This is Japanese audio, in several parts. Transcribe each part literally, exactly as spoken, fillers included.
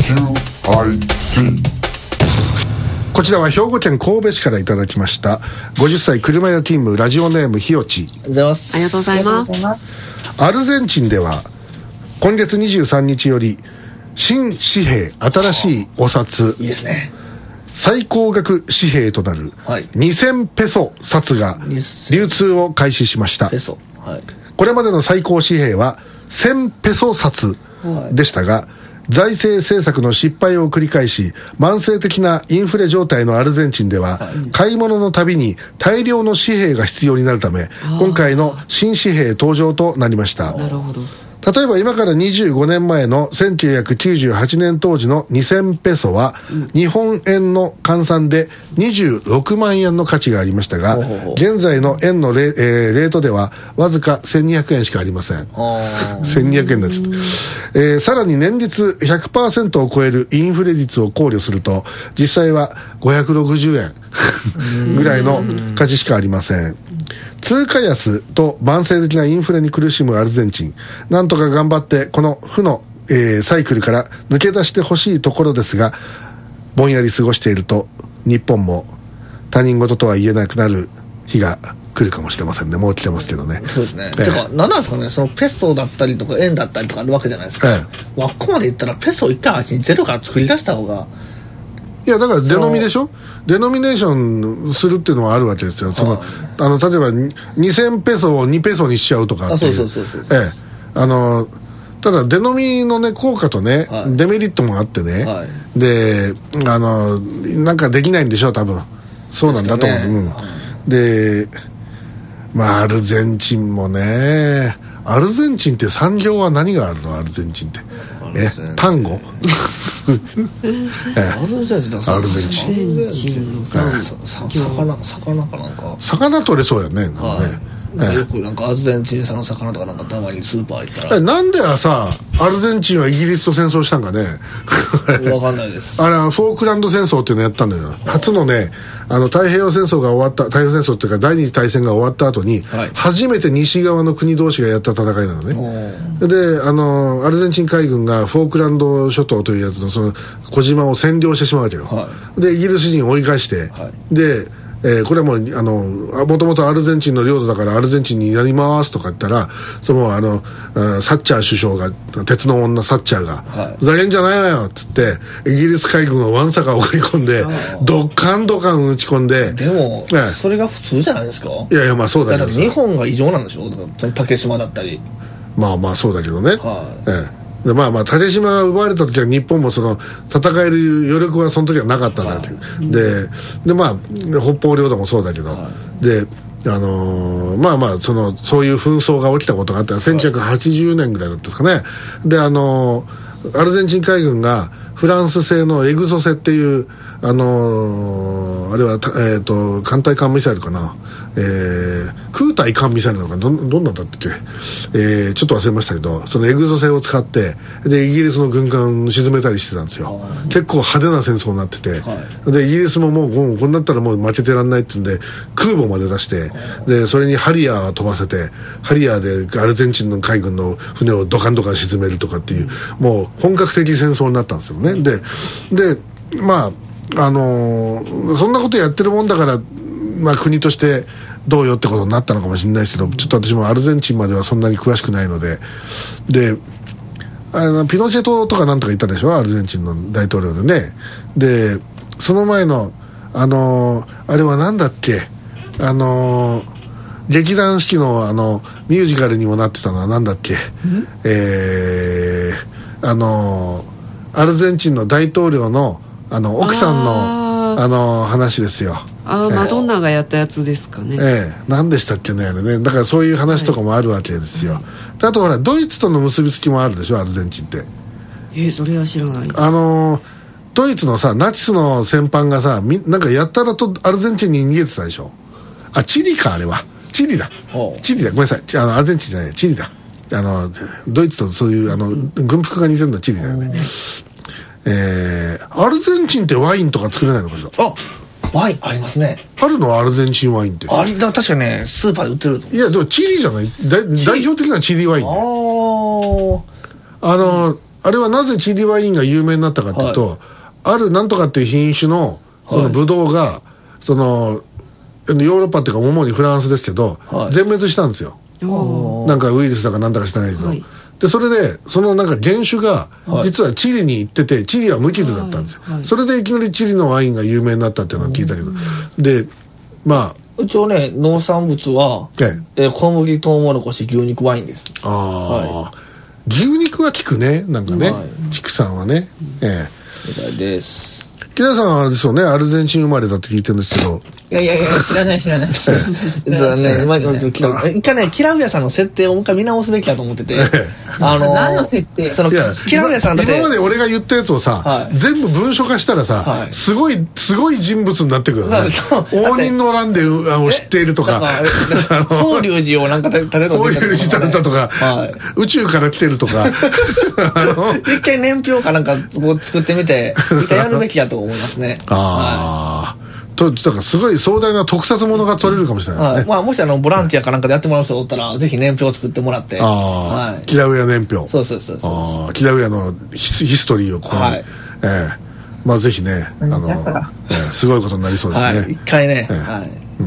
キューアイシー。こちらは兵庫県神戸市からいただきましたごじゅっさい車屋勤務ラジオネームひよち。 ありがとうございます。 ありがとうございます。 アルゼンチンでは今月にじゅうさんにちより新紙幣新しいお札、 いいですね、 最高額紙幣となるにせんペソ札が流通を開始しました。 ペソ、はい、 これまでの最高紙幣はせんペソ札でしたが、はい、財政政策の失敗を繰り返し慢性的なインフレ状態のアルゼンチンでは、はい、買い物のたびに大量の紙幣が必要になるため今回の新紙幣登場となりました。 なるほど。 例えば今からにじゅうごねんまえのせんきゅうひゃくきゅうじゅうはちねん当時のにせんペソは、うん、日本円の換算でにじゅうろくまんえんの価値がありましたが、現在の円のレ、えー、レートではわずかせんにひゃくえんしかありません。せんにひゃくえんになっちゃった、えー、さらに年率 ひゃくパーセント を超えるインフレ率を考慮すると実際はごひゃくろくじゅうえんぐらいの価値しかありません。通貨安と慢性的なインフレに苦しむアルゼンチン、なんとか頑張ってこの負の、えー、サイクルから抜け出してほしいところですが、ぼんやり過ごしていると日本も他人事とは言えなくなる日が来るかもしれませんね。もう来てますけどね。 そうですね、 えー、 てか何なんですかね、そのペソだったりとか円だったりとかあるわけじゃないですか、えー、あっこまで言ったらペソを一回足にゼロから作り出した方が、 いやだからデノミでしょ、デノミネーションするっていうのはあるわけですよ。そのあの例えばにせんペソをにペソにしちゃうとかっていう、 そうそうそうそう、 ええ、あのただデノミのね効果とね、はい、デメリットもあってね、はい、であのなんかできないんでしょう多分。そうなんだと思う、ね、うん、でまあアルゼンチンもね、アルゼンチンって産業は何があるの？アルゼンチンってえタンゴえアルゼンチンだ、 アルゼンチン、 アルゼンチンの魚魚かなんか魚取れそうやね。なんかね、 はいなんかよくなんかアルゼンチン産の魚とかなんかたまにスーパー行ったら、 えなんでさアルゼンチンはイギリスと戦争したんかね分かんないです。 あれはフォークランド戦争っていうのやったんだよ。初のねあの太平洋戦争が終わった太平洋戦争っていうか第二次大戦が終わった後に、はい、初めて西側の国同士がやった戦いなのね。であのアルゼンチン海軍がフォークランド諸島というやつのその小島を占領してしまうわけよ、はい、でイギリス人を追い返して、はい、でえー、これはもうあのもともとアルゼンチンの領土だからアルゼンチンになりますとか言ったら、そのあのサッチャー首相が鉄の女サッチャーが、はい、ふざけんじゃないわよっつってイギリス海軍をわんさか送り込んでドッカンドカン打ち込んで。 でも、ね、それが普通じゃないですか。 いやいやまあそうだけど、 だって日本が異常なんでしょ。だから竹島だったりまあまあそうだけどね、はい、ええでまあまあ竹島が奪われた時は日本もその戦える余力はその時はなかったんだっていう、はい、ででまあ北方領土もそうだけど、はい、であのー、まあまあそのそういう紛争が起きたことがあったらせんきゅうひゃくはちじゅうねんぐらいだったんですかね。であのー、アルゼンチン海軍がフランス製のエグゾセっていうあのー、あれは、えー、と艦隊艦ミサイルかな、えー、空対艦ミサイルなのかどどんなんだったっけ、えー、ちょっと忘れましたけど、そのエグゾセを使ってでイギリスの軍艦を沈めたりしてたんですよ。結構派手な戦争になってて、はい、でイギリスももうもうこんなったらもう負けてらんないって言うんで空母まで出して、でそれにハリアーを飛ばせてハリアーでアルゼンチンの海軍の船をドカンドカン沈めるとかっていう、うん、もう本格的戦争になったんですよね。ででまああのー、そんなことやってるもんだから、まあ、国としてどうよってことになったのかもしれないですけど、ちょっと私もアルゼンチンまではそんなに詳しくないので、であのピノチェトとかなんとか言ったでしょ、アルゼンチンの大統領でね。でその前のあのー、あれはなんだっけ、あのー、劇団四季のあのミュージカルにもなってたのはなんだっけ、えー、あのー、アルゼンチンの大統領のあの奥さんの あ, あの話ですよ。 あ、えー、マドンナがやったやつですかね。 ええ、何でしたっけねあれね。だからそういう話とかもあるわけですよ、はい、であとほらドイツとの結びつきもあるでしょアルゼンチンって。 えー、それは知らないです。 あのドイツのさナチスの戦犯がさみなんかやったらとアルゼンチンに逃げてたでしょ。あチリかあれはチリだチリだごめんなさい、あのアルゼンチンじゃないチリだ。あのドイツとそういうあの軍服が似てるのはチリだよね。えー、アルゼンチンってワインとか作れないのかしら。 あワインありますね。 あるのはアルゼンチンワインってあれだ、確かねスーパーで売ってると思う。 いやでもチリじゃないだ代表的なチリワイン、ね、 ああのあれはなぜチリワインが有名になったかっていうと、はい、あるなんとかっていう品種のそのブドウが、はい、そのヨーロッパっていうか主にフランスですけど、はい、全滅したんですよ。なんかウイルスだかなんだか知らないけど、はい、でそれでそのなんか原種が実はチリに行ってて、チリは無傷だったんですよ、はいはい、それでいきなりチリのワインが有名になったっていうのを聞いたけど、でまあ一応ね農産物は、ええ、小麦トウモロコシ牛肉ワインです。 ああ、はい、牛肉は効くねなんかね、はい、畜産はね、ええみたいです。 木田さんはあれですよね、アルゼンチン生まれだって聞いてるんですけど。 いやいやいや知らない知らない残念。一回ねキラウエアさんの設定をもう一回見直すべきだと思ってて、 あの何の設定、 そのキラウエアさんだって今まで俺が言ったやつをさ、はい、全部文書化したらさ、はい、すごいすごい人物になってくるよね。応仁の乱でを知っているとか、 法隆寺をなんか建てたとか、 法隆寺建てたとか、はい、宇宙から来てるとか一回年表かなんか作ってみて一回やるべきだと思いますね。 ああ、はいとだからすごい壮大な特撮ものが撮れるかもしれないですね、はい、 まあ、もしあのボランティアかなんかでやってもらう人がおったら、はい、ぜひ年表を作ってもらって、 あ、はい、キラウエア年表、 そうそうそうそう、 あ、キラウエアのヒストリーをここに、はい、えー、まあぜひね、あの、えー、すごいことになりそうですね、 はい、一回ね、えー、はい、 うん、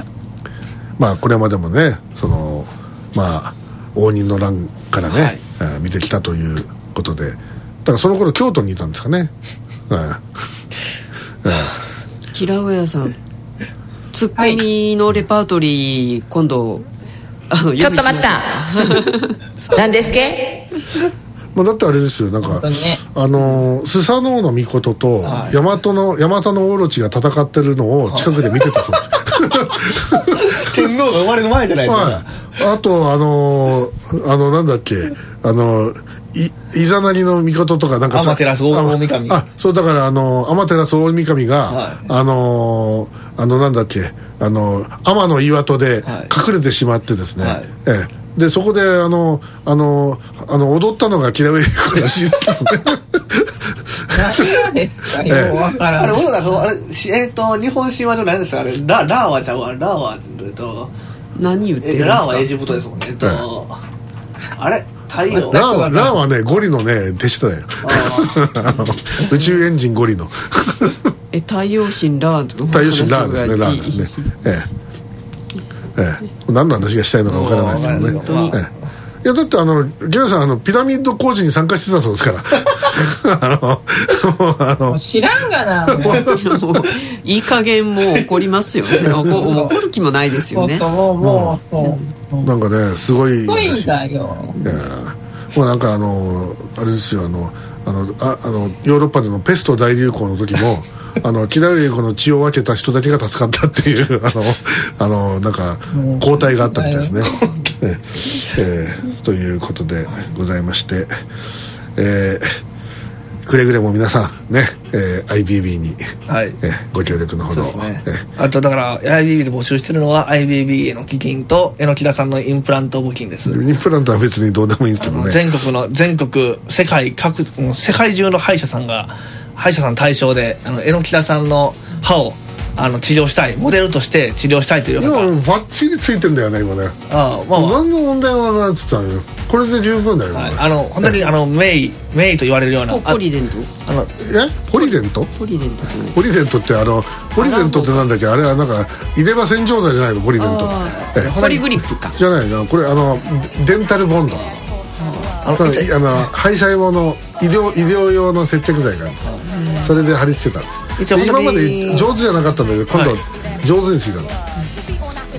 まあこれまでもねそのまあ応仁の乱からね、はい、えー、見てきたということで、だからその頃京都にいたんですかね、えーえーキラウエアさんツッコミのレパートリー、はい、今度あのちょっと待った何ですけまあだってあれですよ、なんか、ね、あのスサノオノミコトと大和の大和のオロチが戦ってるのを近くで見てたそうです天皇が生まれる前じゃないですか、はい、 あとあのあのなんだっけあのいイザナギの御事とかなんかアマテラス大神、 あ、そうだからあのアマテラス大神が、はい、あのあのなんだっけあの天の岩戸で隠れてしまってですね、はい、ええ、でそこであのあのあの踊ったのがキラウエアらしいですね何がですか、よくわからん。 あれ、あれ、えっと、日本神話上何ですかあれ、ラ、ラーワちゃうわ、ラーワーと、 何言ってるんですか。 ラーワエジプトですもんね。えっと、あれ太陽ラーはラーはねゴリのね弟子だよ宇宙エンジンゴリのえ太陽神ラー太陽神ラーですね、ラーですね、ええええ、何の話がしたいのか分からないですけどね、ええ、いやだってあのギャラさんあのピラミッド工事に参加してたそうですからあのあの知らんがなもういい加減もう怒りますよね怒る気もないですよねもうもうそう、 うん、なんかねすごいすごいんだよ。 いやもうなんかあのあれですよ、あのあのああのヨーロッパでのペスト大流行の時もあのキラウエコの血を分けた人だけが助かったっていうあのあのなんか交代があったみたいですねええー、ということでございまして、えー、くれぐれも皆さんね、えー、アイビービー に、はい、えー、ご協力のほど、 ね、えー、あとだから アイビービー で募集してるのは アイビービー への基金と榎木田さんのインプラント募金です。 インプラントは別にどうでもいいんですけどね、 全国の全国世界各世界中の歯医者さんが歯医者さん対象であの榎木田さんの歯をあの治療したい、モデルとして治療したいという方、今バッチリついてんだよね今ね。ああ、まあ、まあ、何の問題はないって言ったのよ。これで十分だよ、 はい、あの本当にあのメイメイと言われるようなポリデント、 あのえポリデントポリデントですね。 ポリデントってあのポリデントってなんだっけ、あれはなんか入れ歯洗浄剤じゃないのポリデント、 ポリグリップかじゃないな、これあのデンタルボンド、あのあの歯医者用の医療医療用の接着剤があるんです、うん、それで貼り付けたんです。今まで上手じゃなかったんだけど今度は上手についたんだ、はい、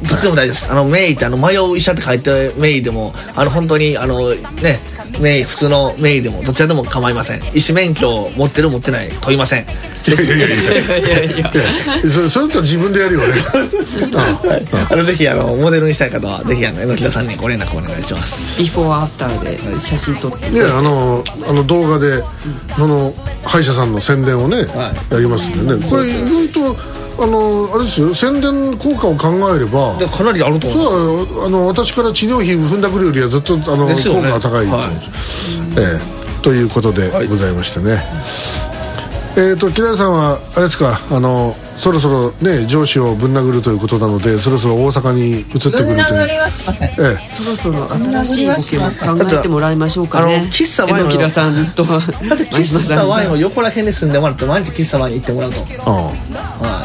どっちでも大丈夫です。あのメイってあの迷う医者って書いてメイでもあの本当にあのねメイ普通のメイでもどちらでも構いません。医師免許を持ってる持ってない問いません。いやいやいやいやいやいやそれそれだったら自分でやるよねああ、はい、あのぜひあのモデルにしたい方はぜひあの榎木田さんにご連絡お願いします。 ビフォーアフターで写真撮ってね、あのあの動画でその歯医者さんの宣伝をね、はい、やりますんでね、これ意外とあのあれですよ、宣伝効果を考えればかなりあると思います。 そう、あの私から治療費踏んだくるよりはずっとあの、ね、効果が高いと思うんです、はい、えー、ということでございましてね、はい、 えーと木田さんはあれですか、あのそろそろね上司をぶん殴るということなので、そろそろ大阪に移ってくるという。 ぶん殴りはしません。ええ、 そろそろ新しい動きも考えてもらいましょうかね。 喫茶ワインの木田さんとはだって喫茶ワインを横ら辺で住んでもらって毎日喫茶ワイン行ってもらうと。ああ、はい、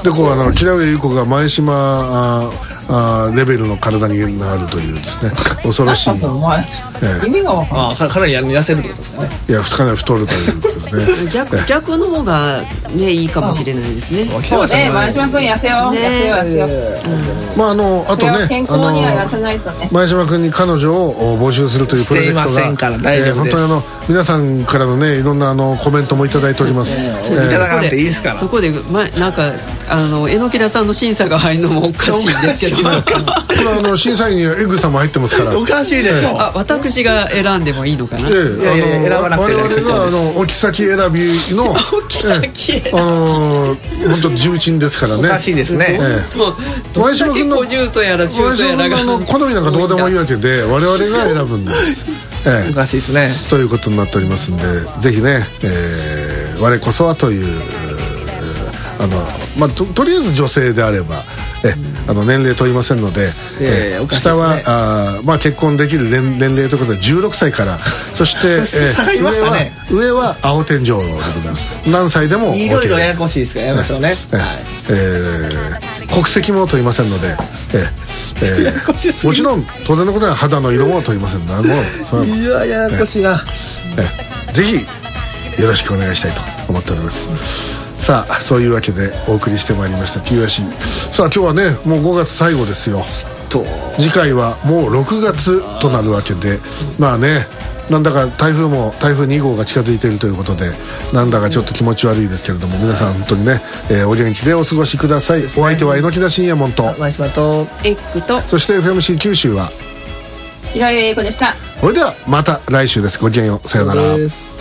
でこうあの木田上優子が前島ああレベルの体になるというですね恐ろしい、 ええ、意味が分からない。 あかなり痩せるってことですね。 いやかなり太るということですね逆, 逆の方がねいいかもしれないですね。 そうね、前島君痩せよう、ね、痩せよう痩せよう、 うん、まああのあとね健康には痩せないとね、 前島君に彼女を募集するというプロジェクトが、えー、本当にあの皆さんからのねいろんなあのコメントもいただいております。 いただかなくていいですから。 そこで、ま、なんかあの榎木田さんの審査が入るのもおかしいんですけどこれあの審査員にはエグさも入ってますからおかしいでしょ。 あ、私が選んでもいいのかな。 いやいやいや選ばなくて我々があの置き先選びの置き先選び、 あの本当重鎮ですからね。 おかしいですね。 そう前島君の小獣とやら獣とやらがの好みなんかどうでもいいわけで我々が選ぶんですええ、おかしいですねということになっておりますんで、ぜひね、えー、我こそはというあの、まあ、と, とりあえず女性であればえあの年齢問いませんので、えーえー、下は、ね、あ、まあ、結婚できる 年, 年齢ということでじゅうろくさいからそして、えー、上は上は青天井でございます。何歳でも OK、 いろいろややこしいですからやりましょうね、えーはいえー、国籍も問いませんので、えーえー、もちろん当然のことは肌の色も問いませんのでいやややこしいな、 えー、ぜひよろしくお願いしたいと思っております。さあそういうわけでお送りしてまいりました ティーワイシー。 さあ今日はねもうごがつ最後ですよと。次回はもうろくがつとなるわけで、まあねなんだか台風も台風に号が近づいているということでなんだかちょっと気持ち悪いですけれども、皆さん本当にね、えー、お元気でお過ごしください。お相手は榎田信也門と前島とエッグと、 そして エフエムシー 九州は平井英子でした。 それではまた来週です。ごきげんよう、さようなら。